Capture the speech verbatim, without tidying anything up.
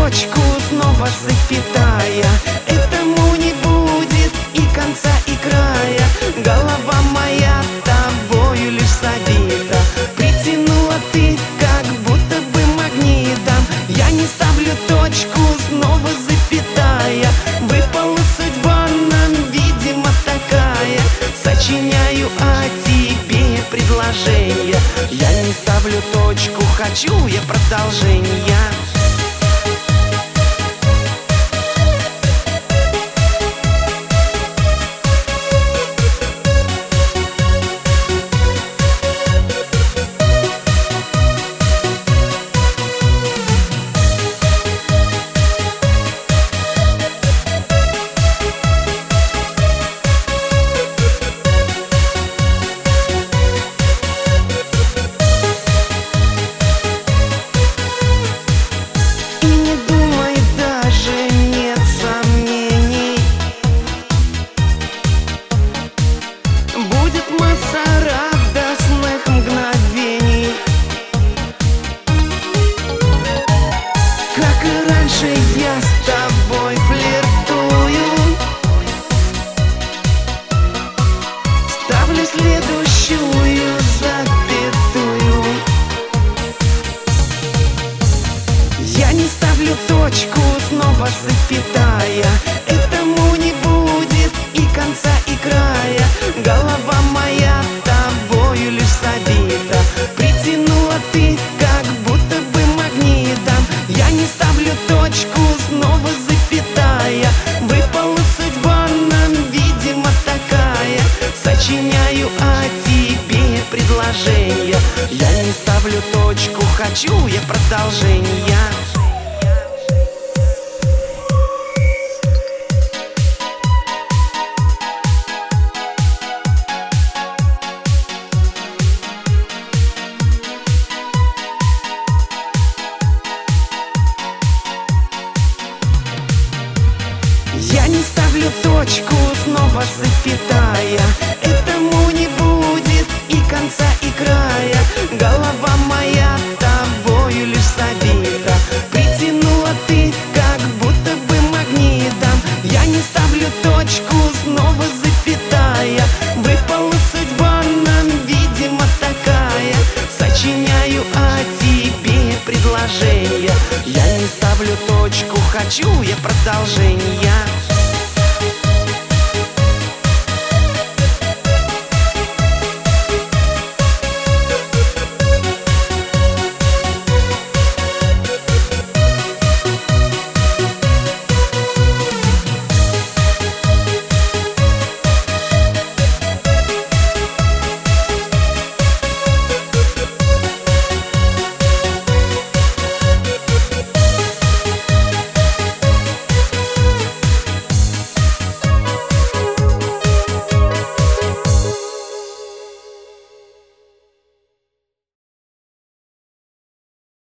точку, снова запятая. Этому не будет и конца, и края. Голова моя тобою лишь забита. Притянула ты, как будто бы магнитом. Я не ставлю точку, снова запятая. Выпала судьба нам, видимо, такая. Сочиняю о тебе предложение. Я не ставлю точку, хочу я продолжения. Радостных мгновений, как и раньше я с тобой флиртую. Ставлю следующую запятую. Я не ставлю точку, снова запятая. Этому не будет и конца, и края. Голова моя тобою лишь забита. Притянула ты, как будто бы магнитом. Я не ставлю точку, снова запятая. Выпала судьба нам, видимо, такая. Сочиняю о тебе предложение. Я не ставлю точку, хочу я продолжения. Я не ставлю точку, снова запятая. Этому не будет и конца, и края. Голова моя тобою лишь забита. Притянула ты, как будто бы магнитом. Я не ставлю точку, снова запятая. Выпала судьба нам, видимо, такая. Сочиняю о тебе предложение. Я не ставлю точку, хочу я продолжения.